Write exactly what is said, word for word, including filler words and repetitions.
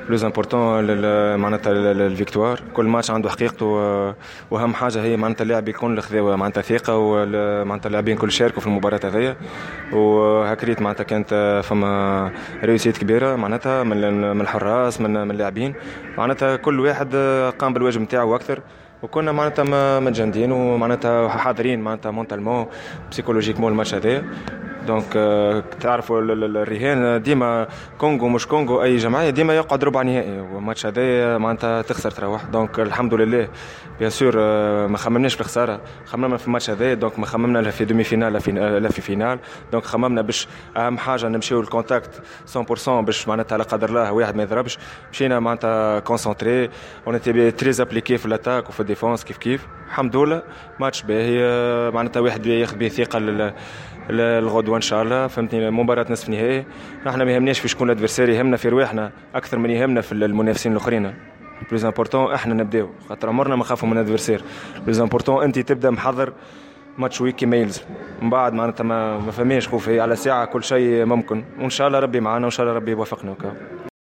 بلوز امبورطون معناتها الفيكتوار. كل ماتش عنده حقيقته، واهم حاجه هي معناتها اللاعب يكون خذا معناتها ثقه، ومعناتها اللاعبين كل شاركوا في المباراه هذيا، وهكريت معناتها كانت فما ريوسيت كبيره معناتها من الحراس من اللاعبين، معناتها كل واحد قام بالواجب نتاعو اكثر، وكنا معناتها متجندين ومعناتها حاضرين معناتها مونتالمون بسيكولوجيكمون الماتش هذا. دونك تعرفوا الرهان ديما كونغو مش كونغو اي جمعيه ديما يقعد ربع نهائي، والماتش هذا معناتها تخسر تروح. دونك الحمد لله بيان سور ما خممناش في الخساره، خممنا في الماتش هذا. دونك ما خممنا لا في دومي فينال لا في لا في فينال. دونك خممنا باش اهم حاجه نمشيو الكونتاكت مية بالمية باش معناتها لا قدر الله واحد ما يضربش. مشينا معناتها كونسونطري، اون تي تري ابليكي في الاتاك وفي الديفونس كيف كيف. الحمد لله ماتش باهي معناتها واحد ياخذ به ثقه الغدوه ان شاء الله. فهمتني مباراه نصف نهائي، احنا ما يهمناش في شكون الادفيرسير، يهمنا في رواحنا اكثر من يهمنا في المنافسين الاخرين. بلوز امبورطون احنا نبداو، خاطر عمرنا ما خافوا من الادفيرسير. بلوز امبورطون انت تبدا محضر ماتش ويكي ميلز، من بعد معناتها ما, ما فماش خوف، على ساعه كل شيء ممكن، وان شاء الله ربي معنا وان شاء الله ربي يوفقنا.